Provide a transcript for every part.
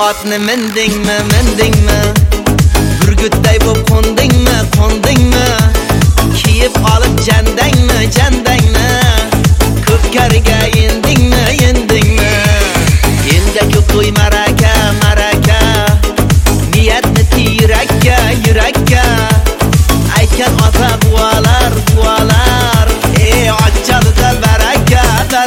Otni mindingmi Burgutday bo'p qo'ndingmi Kiyib olib jandangmi Ko'pkariga yendingmi Endi ko'p to'y maraka Niyatni yurakka Aytgan ota buvalar ochchalida baraka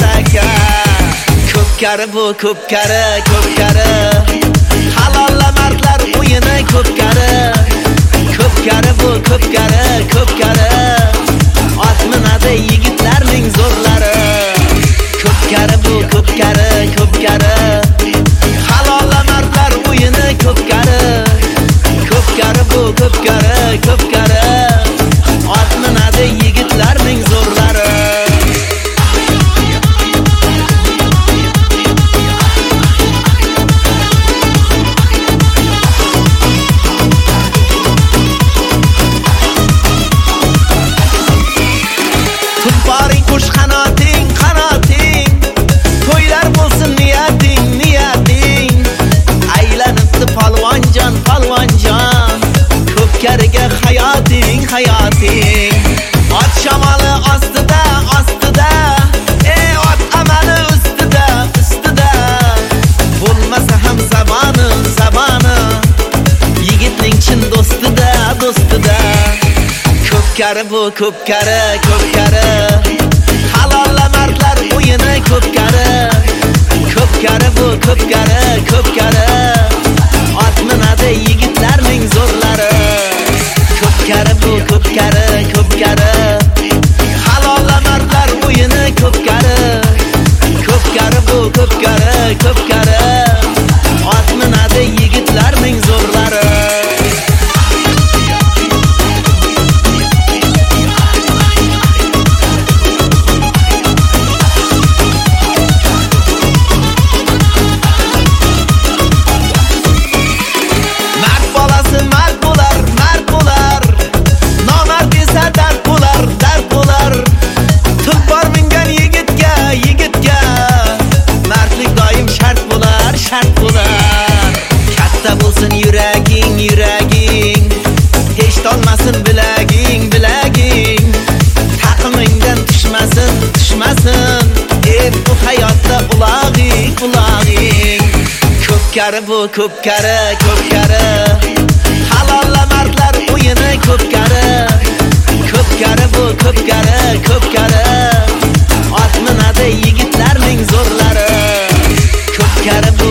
Ko'pkari bu ko'pkari Halollar mardlar o'yini Ko'pkari bu ko'pkari Ot minadi yigitlarning zo'rlari Ko'pkari bu ko'pkari Halollar mardlar o'yini Ko'pkari bu ko'pkari Ot minadi yigitlarning zo'rlari Qush qanoting To'ylar bo'lsin niyating Aylanibdi palvonjon Ko'pkariga hayoting Ot shamoli ostida ot amali ustida Bo'lmasa ham zaboni Yigitning chin do'stida Ko'pkari bu ko'pkari Halollar mardlar o'yini Ko'pkari bu ko'pkari Ot minadi yigitlarning zo'rlari Ko'pkari bu ko'pkari Halollar mardlar o'yini Ko'pkari bu ko'pkari Ot minadi yigitlarning zo'rlari Katta bo'lsin yuraging Hech tolmasin bilaging Taqimingdan tushmasin Bu hayotda ulog'ing Ko'pkari bu ko'pkari Halollar mardlar o'yini Ko'pkari bu ko'pkari Ot minadi yigitlarning zo'rlari Ko'pkari bu